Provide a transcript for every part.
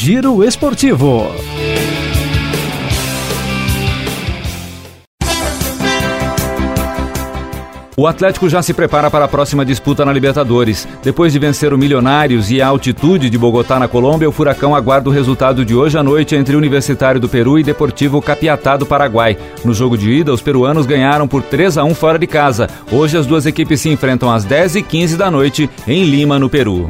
Giro Esportivo. O Atlético já se prepara para a próxima disputa na Libertadores. Depois de vencer o Milionários e a altitude de Bogotá, na Colômbia, o Furacão aguarda o resultado de hoje à noite entre Universitário do Peru e Deportivo Capiatá do Paraguai. No jogo de ida, os peruanos ganharam por 3-1 fora de casa. Hoje as duas equipes se enfrentam às 10h15 da noite em Lima, no Peru.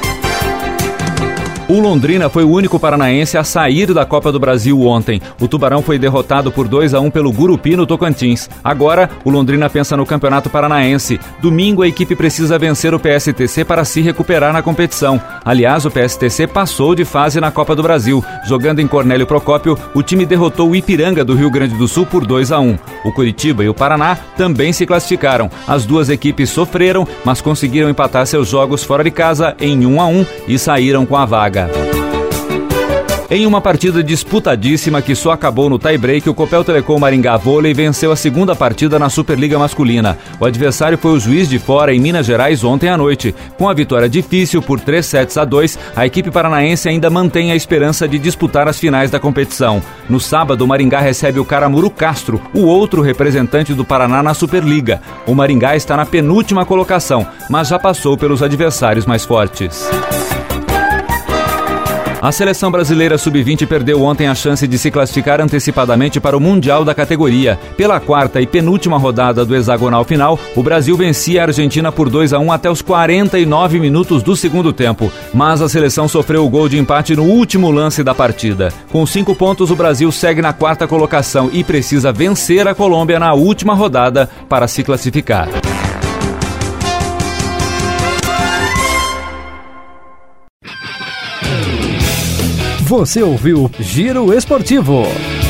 O Londrina foi o único paranaense a sair da Copa do Brasil ontem. O Tubarão foi derrotado por 2-1 pelo Gurupi, no Tocantins. Agora, o Londrina pensa no Campeonato Paranaense. Domingo, a equipe precisa vencer o PSTC para se recuperar na competição. Aliás, o PSTC passou de fase na Copa do Brasil. Jogando em Cornélio Procópio, o time derrotou o Ipiranga do Rio Grande do Sul por 2-1. O Curitiba e o Paraná também se classificaram. As duas equipes sofreram, mas conseguiram empatar seus jogos fora de casa em 1-1 e saíram com a vaga. Em uma partida disputadíssima que só acabou no tie-break, o Copel Telecom Maringá Vôlei venceu a segunda partida na Superliga Masculina. O adversário foi o Juiz de Fora, em Minas Gerais, ontem à noite. Com a vitória difícil por 3-2, a equipe paranaense ainda mantém a esperança de disputar as finais da competição. No sábado, o Maringá recebe o Caramuru Castro, o outro representante do Paraná na Superliga. O Maringá está na penúltima colocação, mas já passou pelos adversários mais fortes. A seleção brasileira sub-20 perdeu ontem a chance de se classificar antecipadamente para o Mundial da categoria. Pela quarta e penúltima rodada do hexagonal final, o Brasil vencia a Argentina por 2-1 até os 49 minutos do segundo tempo. Mas a seleção sofreu o gol de empate no último lance da partida. Com 5 pontos, o Brasil segue na quarta colocação e precisa vencer a Colômbia na última rodada para se classificar. Você ouviu Giro Esportivo.